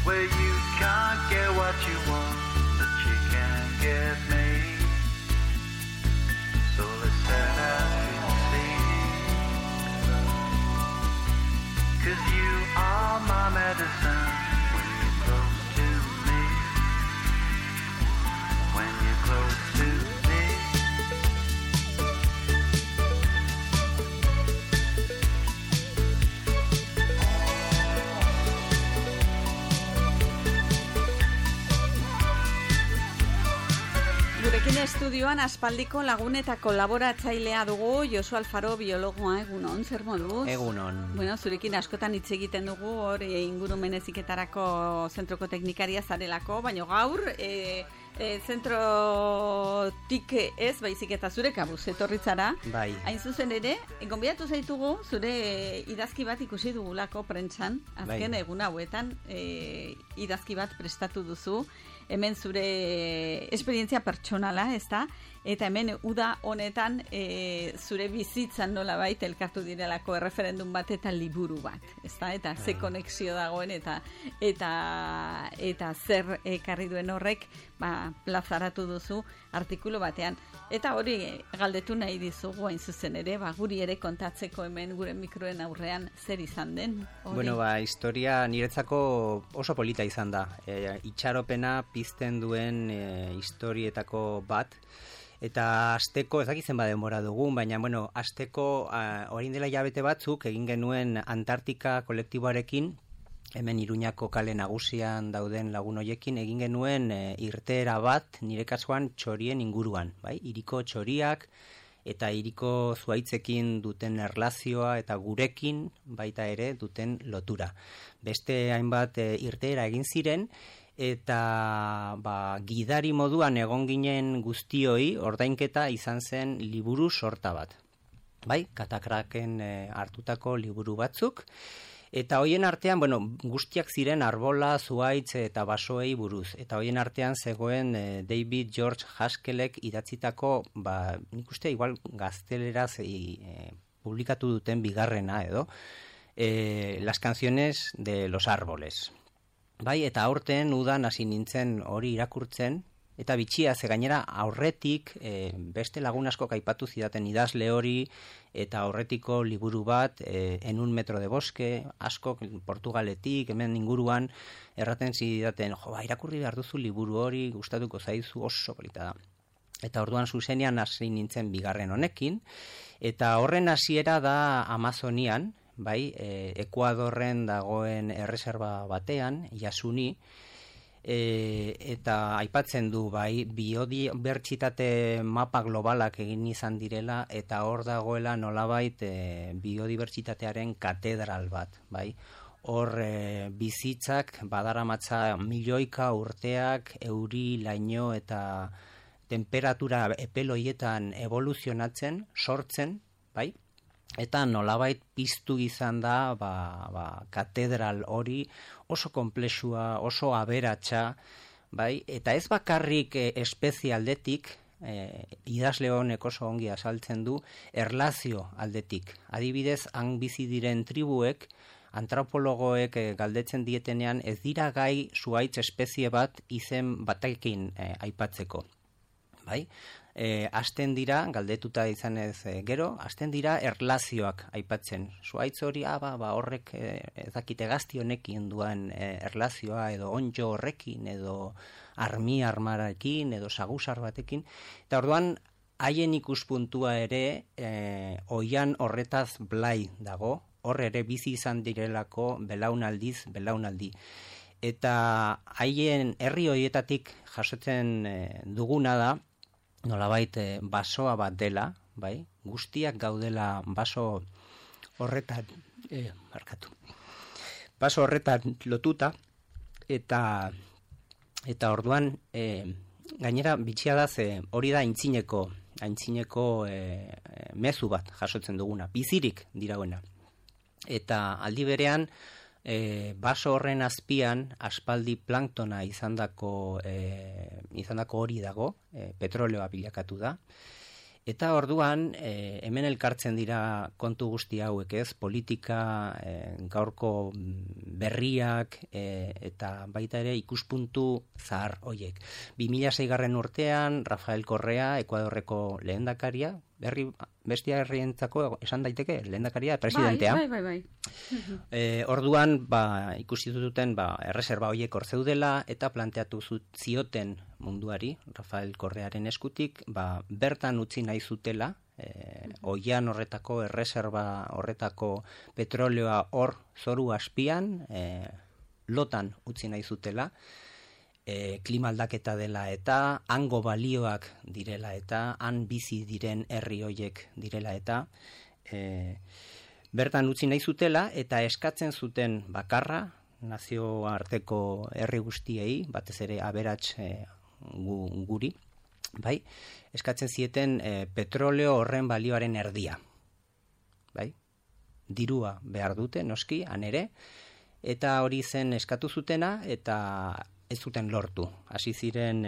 where you can't get what you want, but you can get me. So let's set out to sea, 'cause you are my medicine when you're close to me, when you're close to me. Gurekin estudioan aspaldiko lagun eta kolaboratzailea dugu Josu Alfaro biologoa. Egunon, zer moduz? Egunon. Bueno, zurekin askotan hitz egiten dugu hor ingurumen heziketarako zentroko teknikaria zarelako, baina gaur zentrotik ez, baizik eta zure kabuz etorritzara. Bai. Hain zuzen ere, gonbidatu zaitugu zure idazki bat ikusi dugulako prentsan, azken egun hauetan idazki bat prestatu duzu. Hemen zure esperientzia pertsonala, ezta? Eta hemen uda honetan zure bizitzan nolabait elkartu direlako erreferendum bat eta liburu bat, ezta? Eta ze konexio dagoen eta zer ekarri duen horrek, plazaratu duzu artikulu batean. Eta hori galdetu nahi dizugu hain zuzen ere, guri ere kontatzeko hemen gure mikroen aurrean zer izan den. Hori. Bueno, historia niretzako oso polita izan da. Itxaropena pizten duen historietako bat. Eta asteko, ez dakitzen denbora dugun, baina, bueno, asteko orain dela hilabete batzuk egin genuen Antartika kolektiboarekin, hemen Iruñako kale nagusian dauden lagun hoiekin, egin genuen irteera bat, nire kasuan txorien inguruan, bai? Hiriko txoriak eta hiriko zuaitzekin duten erlazioa eta gurekin baita ere duten lotura. Beste hainbat irteera egin ziren, eta gidari moduan egon ginen guztioi ordainketa izan zen liburu sorta bat. Bai, katakraken hartutako liburu batzuk, eta hoien artean, guztiak ziren arbola, zuaitz eta basoei buruz. Eta hoien artean zegoen David George Haskellek idatzitako, nik uste igual gazteleraz publikatu duten bigarrena edo, Las canciones de los árboles. Bai, eta aurten udan hasi nintzen hori irakurtzen, eta bitxia, ze gainera aurretik beste lagun asko aipatu zidaten idazle hori, eta aurretiko liburu bat, En un metro de bosque, asko Portugaletik, hemen inguruan, erraten zidaten, irakurri behar duzu liburu hori, gustatuko zaizu, oso polita da. Eta orduan zuzenean hasi nintzen bigarren honekin, eta horren hasiera da Amazonian, bai, Ekuadorren dagoen erreserba batean, Yasuni, eta aipatzen du, bai, biodibertsitate mapa globalak egin izan direla, eta hor dagoela nolabait biodibertsitatearen katedral bat, bai. Hor bizitzak badaramatza milioika urteak euri, laino eta temperatura epeloietan evoluzionatzen, sortzen, bai. Eta nolabait piztu izan da katedral hori oso konplexua, oso aberatsa, bai? Eta ez bakarrik espezie aldetik, idazle honek oso ongi azaltzen du, erlazio aldetik. Adibidez, han bizi diren tribuek, antropologoek galdetzen dietenean ez dira gai zuaitz espezie bat izen batekin aipatzeko. Bai? Hasten dira, galdetuta izanez gero, hasten dira erlazioak aipatzen. Zuaitz hori, horrek ezakite gazti honekin duen erlazioa, edo ontxo horrekin, edo armararekin, edo sagusar batekin. Eta orduan, haien ikuspuntua ere, oian horretaz blai dago, hor ere bizi izan direlako belaunaldiz belaunaldi. Eta haien herri horietatik jasotzen duguna da, nolabait basoa bat dela, bai? Guztiak gaudela baso horretan, baso horretan lotuta, eta orduan, gainera bitxia da ze hori da aintzineko mezu bat jasotzen duguna, bizirik dirauena. Eta aldi berean, baso horren azpian aspaldi planktona izandako hori dago, petroleoa bilakatu da, Eta orduan, hemen elkartzen dira kontu guzti hauek, ez? Politika, gaurko berriak, eta baita ere ikuspuntu zahar hoiek. 2006 urtean, Rafael Correa, Ekuadorreko lehendakaria, bestia herrientzako esan daiteke, lehendakaria, presidentea. Bai. Orduan, ikusi duten, erreserba hoiek hor zeudela, eta planteatu zioten munduari, Rafael Correaren eskutik, bertan utzi nahi zutela, oian horretako, erreserba horretako petroleoa hor zoru azpian, lotan utzi nahi zutela, klima aldaketa dela eta hango balioak direla eta han bizi diren herri hoiek direla eta bertan utzi nahi zutela eta eskatzen zuten bakarra nazioarteko herri guztiei, batez ere aberats guri, bai, eskatzen zieten petroleo horren balioaren erdia, bai, dirua behar dute, noski, han ere, eta hori zen eskatu zutena, eta ez zuten lortu. Hasi ziren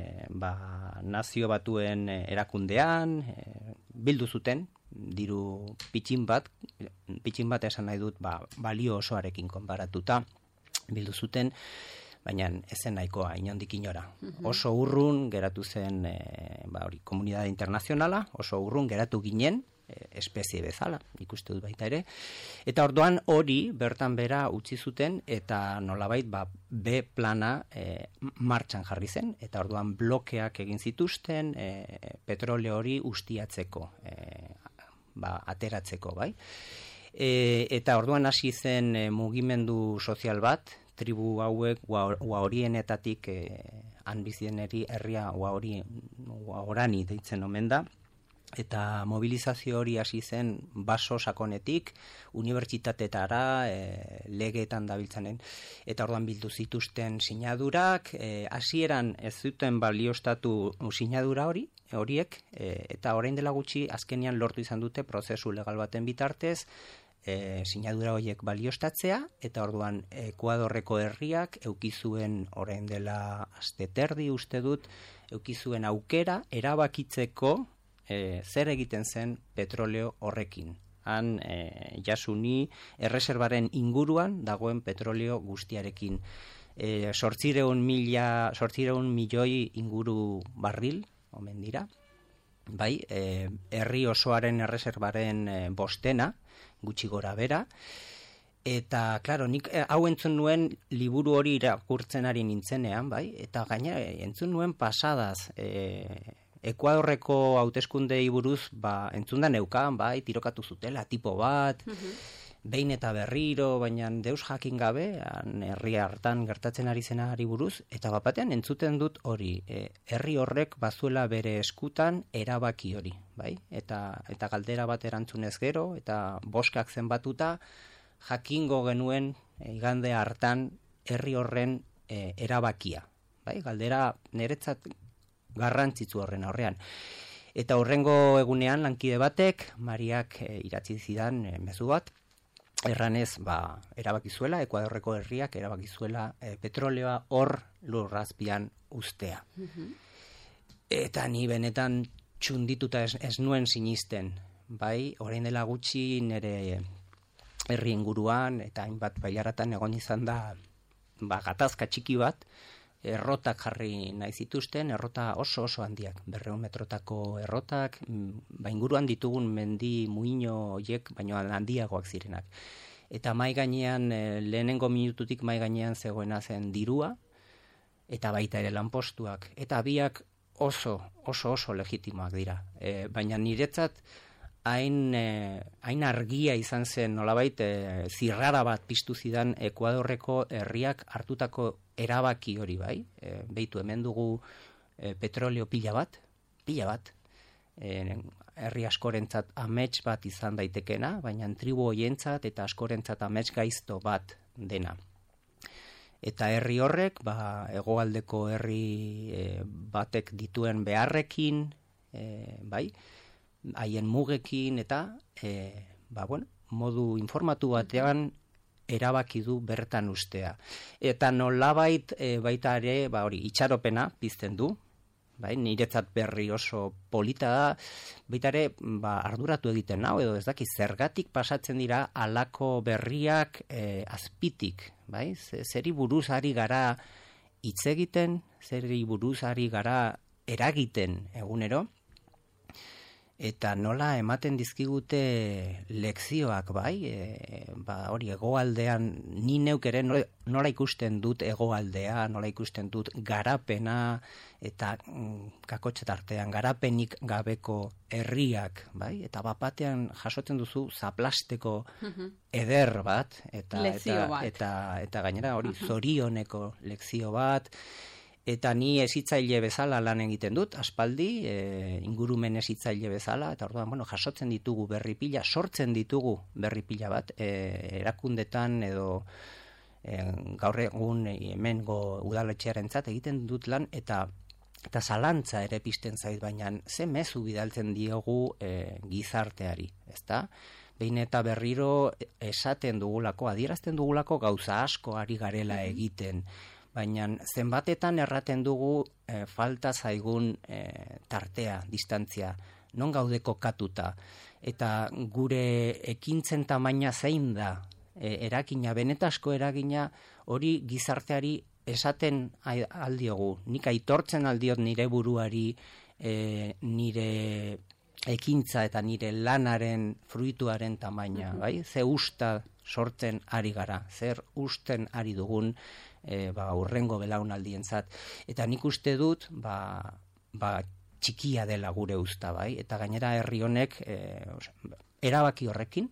nazio batuen erakundean, bildu zuten, diru pitxin bat esan nahi dut, balio osoarekin konparatuta, bildu zuten, baina ezen nahikoa inondik inora. Oso urrun geratu zen komunidade internazionala, oso urrun geratu ginen, espezie bezala, ikuste dut baita ere. Eta orduan hori bertan bera utzi zuten eta nolabait B plana martxan jarri zen. Eta orduan blokeak egin zituzten petroleo hori ustiatzeko, ateratzeko, bai. Eta orduan hasi zen mugimendu sozial bat, tribu hauek Huaorienetatik hanbizieneri herria Huaorani deitzen omen da, eta mobilizazio hori hasi zen baso sakonetik, unibertsitatetara, legeetan dabiltzanen, eta orduan bildu zituzten sinadurak, hasieran ez zuten baliostatu sinadura horiek, eta orain dela gutxi azkenean lortu izan dute prozesu legal baten bitartez, sinadura horiek baliostatzea, eta orduan Ekuadorreko herriak eukizuen orain dela aste terdi uste dut, eukizuen aukera erabakitzeko zer egiten zen petroleo horrekin. Han Jasuni erreserbaren inguruan dagoen petroleo guztiarekin. 800 milioi inguru barril, omen dira, bai, herri osoaren erreserbaren bostena, gutxi gora bera, eta, klaro, nik hau entzun nuen liburu hori irakurtzen ari nintzenean, bai, eta gaina entzun nuen pasadaz, Ekuadorreko hauteskundei buruz entzunda neukan, bai, tirokatu zutela, tipo bat, behin eta berriro, baina deus jakin gabe, herri hartan gertatzen ari zenari buruz, eta batean entzuten dut hori, herri horrek bazuela bere eskutan erabaki hori, bai, eta galdera bat erantzunez gero, eta boskak zenbatuta, jakingo genuen igande hartan herri horren erabakia, bai, galdera niretzat garrantzitsu horren aurrean. Eta horrengo egunean lankide batek, Mariak idatzi zidan mezu bat, erranez, erabaki zuela, Ekuadorreko herriak erabaki zuela petroleoa hor lurrazpian ustea. Eta ni benetan txundituta ez nuen sinisten, bai, orain dela gutxi nire herri inguruan, eta hainbat bailaratan egon izan da, gatazka txiki bat, errotak jarri nahi zituzten, errota oso handiak, 200 metrotako errotak, inguruan ditugun mendi muino horiek, baino handiagoak zirenak. Eta mai gainean, lehenengo minututik mai gainean zegoena zen dirua, eta baita ere lanpostuak, eta biak oso legitimoak dira. Baina niretzat, hain argia izan zen, nolabait, zirrara bat piztu zidan Ekuadorreko herriak hartutako erabaki hori, bai. Beitu, hemen dugu petroleo pila bat, herri askorentzat amets bat izan daitekena, baina tribu hoientzat eta askorentzat amets gaizto bat dena. Eta herri horrek, hegoaldeko herri batek dituen beharrekin, bai, haien mugekin eta, modu informatu batean erabaki du bertan ustea. Eta nolabait baita ere, itxaropena pizten du, bai, niretzat berri oso polita da, baita ere, arduratu egiten nau, edo ez daki, zergatik pasatzen dira alako berriak azpitik, bai, zeri buruz ari gara hitz egiten, zeri buruz ari gara eragiten egunero, eta nola ematen dizkigute lekzioak, bai, hori hegoaldean, ni neuk ere nola ikusten dut hegoaldea, nola ikusten dut garapena, eta kakotxetartean garapenik gabeko herriak, bai, eta bapatean jasotzen duzu zaplasteko eder bat, eta gainera hori zorioneko lekzio bat, eta ni hezitzaile bezala lan egiten dut, aspaldi, ingurumen hezitzaile bezala, eta orduan, jasotzen ditugu berri pila, sortzen ditugu berri pila bat, erakundetan edo gaur egun hemengo udaletxearentzat egiten dut lan, eta zalantza ere pizten zait, baina ze mezu bidaltzen diogu gizarteari, ezta? Behin eta berriro esaten dugulako, adierazten dugulako gauza asko ari garela egiten, baina zenbatetan erraten dugu falta zaigun tartea, distantzia, non gaude kokatuta, eta gure ekintzen tamaina zein da, eragina, benetasko eragina, hori gizarteari esaten aldiogu, nik aitortzen aldiot nire buruari, nire ekintza eta nire lanaren fruituaren tamaina, bai? Ze usta sortzen ari gara, zer usten ari dugun, urrengo belaunaldientzat, eta nik uste dut txikia dela gure usta, bai, eta gainera herri honek erabaki horrekin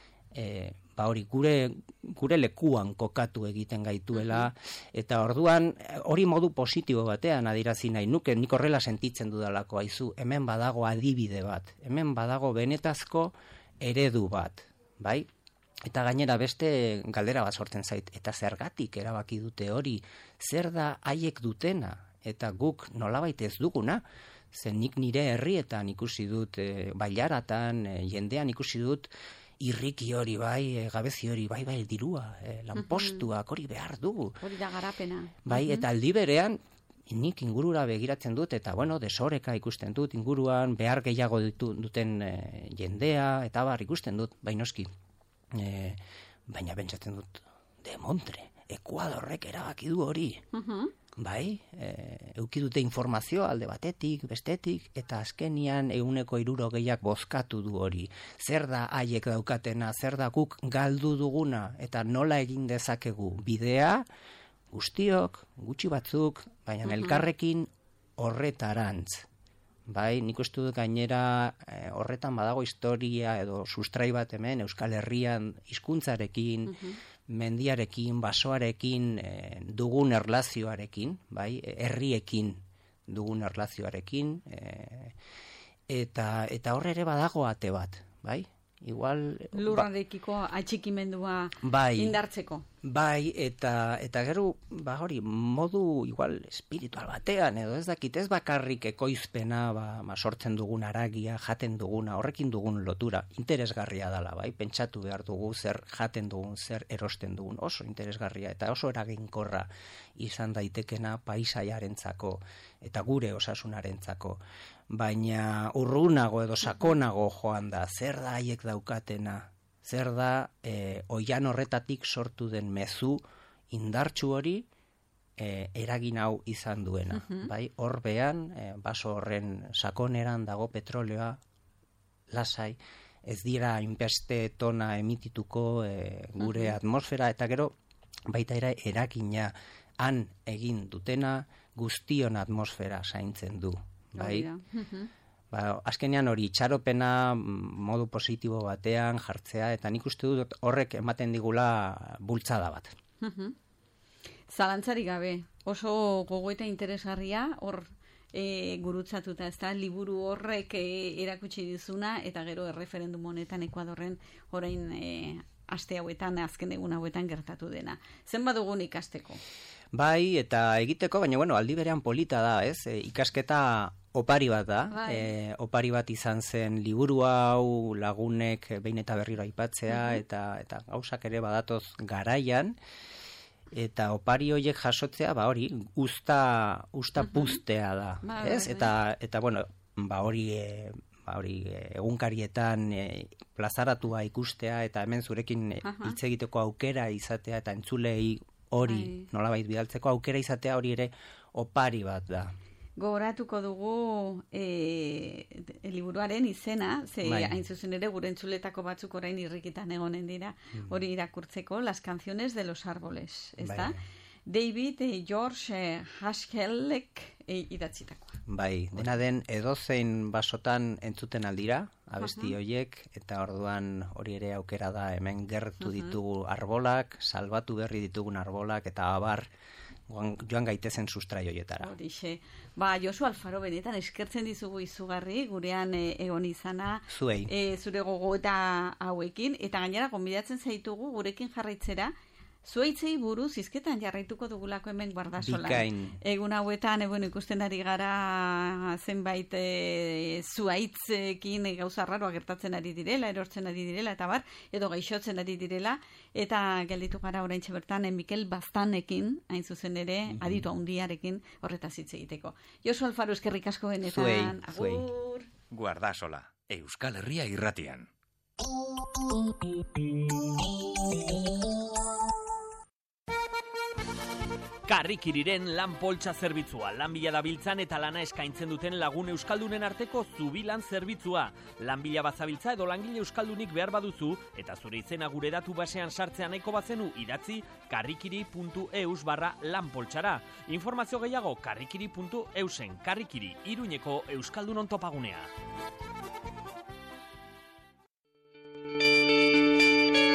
hori gure lekuan kokatu egiten gaituela, eta orduan hori modu positibo batean adirazi nahi nuke, nik horrela sentitzen dudalako, aizu, hemen badago adibide bat, hemen badago benetazko eredu bat, bai? Eta gainera beste galdera bat sortzen zait, eta zergatik erabaki dute hori, zer da haiek dutena, eta guk nolabait ez duguna, zen nik nire herrietan ikusi dut, bailaratan, jendean ikusi dut, irriki hori bai, gabezi hori bai, dirua, lanpostuak hori behar dugu. Hori da garapena. Bai, eta aldi berean, nik ingurura begiratzen dut, eta desoreka ikusten dut, inguruan behar gehiago duten jendea, eta ikusten dut, bainoski. Baina pentsatzen dut demontre, Ekuadorrek erabaki du hori, bai, eduki dute informazioa alde batetik, bestetik, eta azkenian 60% bozkatu du hori. Zer da haiek daukatena, zer da guk galdu duguna, eta nola egin dezakegu bidea, guztiok, gutxi batzuk, baina elkarrekin horretarantz. Bai, nik uste dut gainera horretan badago historia edo sustrai bat hemen Euskal Herrian hizkuntzarekin, mendiarekin, basoarekin, dugun erlazioarekin, bai, herriekin dugun erlazioarekin, eta horre ere badago ate bat, bai? Igual lurrarekiko atxikimendua indartzeko. Bai, eta gero, hori, modu igual espiritual batean, edo ez dakit, ez bakarrik ekoizpena, sortzen dugun aragia, jaten duguna, horrekin dugun lotura, interesgarria dela, bai, pentsatu behar dugu, zer jaten dugun, zer erosten dugun, oso interesgarria, eta oso eraginkorra izan daitekena paisaiarentzako, eta gure osasunarentzako. Baina urrunago edo sakonago joan da, zer da haiek daukatena, zer da oian horretatik sortu den mezu indartsu hori eragin hau izan duena. Bai, horbean, baso horren sakoneran dago petroleoa, lasai, ez dira inbeste tona emitituko gure atmosfera, eta gero baita ere eragina han egin dutena guztion atmosfera zaintzen du. Bai? Azkenean hori itxaropena modu positibo batean jartzea, eta nik uste dut horrek ematen digula bultzada bat. Zalantzari gabe, oso gogoeta interesgarria, hor gurutzatuta, ez da, liburu horrek erakutsi dizuna, eta gero erreferendum honetan Ekuadorren orain aste hauetan, azken egun hauetan gertatu dena. Zen badugun ikasteko? Bai, eta egiteko, baina aldi berean polita da, ez? Ikasketa opari bat da, opari bat izan zen liburu hau lagunek behin eta berriro aipatzea, eta gauzak ere badatoz garaian, Eta opari horiek jasotzea, hori, usta puztea da, ez? Eta bueno, hori egunkarietan plazaratua ikustea eta hemen zurekin hitz egiteko aukera izatea eta entzulei hori nolabait bidaltzeko aukera izatea hori ere opari bat da. Gogoratuko dugu liburuaren izena, hain zuzen ere gure entzuletako batzuk orain irrikitan egonen dira, hori irakurtzeko, Las canciones de los árboles, ez da? David George Haskellek idatzitakoa. Bai, dena den edozein basotan entzuten aldira, abesti horiek, eta orduan hori ere aukera da hemen gertu ditugu arbolak, salbatu berri ditugun arbolak, eta abar, joan gaitezen sustrai horietara. Horixe. Josu Alfaro, benetan eskertzen dizugu izugarri, gurean egon izana. Zuei. Zure gogoeta hauekin, eta gainera gonbidatzen zaitugu gurekin jarraitzera, zuaitzei buruz hizketan jarraituko dugulako hemen Guardasolan. Bikain. Egun hauetan, ikusten ari gara zenbait zuaitzekin gauza raroa gertatzen ari direla, erortzen ari direla, eta edo gaixotzen ari direla, eta gelditu gara oraintxe bertan Mikel Baztanekin, hain zuzen ere, aditu handiarekin horretaz hitz egiteko. Josu Alfaro, eskerrik asko benetan. Zuei. Agur. Guardasola, Euskal Herria irratian. Karrikiriren lan poltsa zerbitzua, lanbila dabiltzan eta lana eskaintzen duten lagun euskaldunen arteko zubilan zerbitzua. Lanbila bazabiltza edo langile euskaldunik behar baduzu eta zure izena gure datu basean sartzea nahiko bazenu idatzi karrikiri.eus/lanpoltsara. Informazio gehiago karrikiri.eusen, Karrikiri, Iruñeko Euskaldunon topagunea.